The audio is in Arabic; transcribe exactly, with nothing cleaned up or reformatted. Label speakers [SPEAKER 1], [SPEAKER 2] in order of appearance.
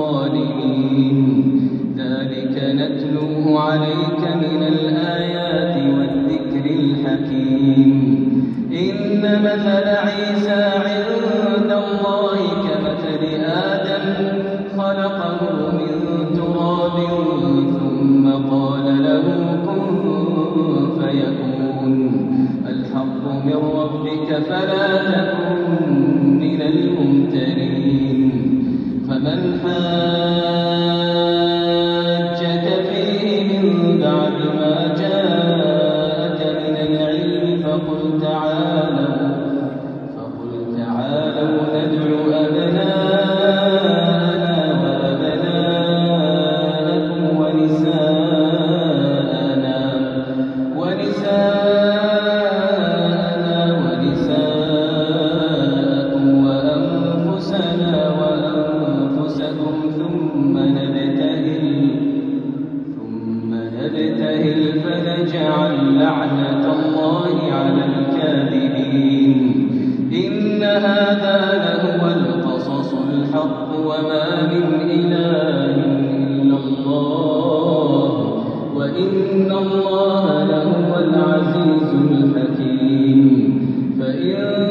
[SPEAKER 1] الظالمين ذلك نتلوه عليك من الآيات والذكر الحكيم إن مثل عيسى عند الله كمثل آدم خلقه من تراب ثم قال له كن فيكون الحق من ربك فلا تكن من الممترين فمن حاجك فيه من بعد ما جاءك من العلم فقل تعالوا فقل تعالوا ندع أبناءنا وأبناءكم ونساءنا ونساءنا ونساءكم وأنفسنا وأنفسكم ثم نبتهل ثم نبتهل فنجعل لعنة الله على الكاذبين إن هذا لهو القصص الحق وما من إله إلا الله وإن الله لهو العزيز الحكيم فإن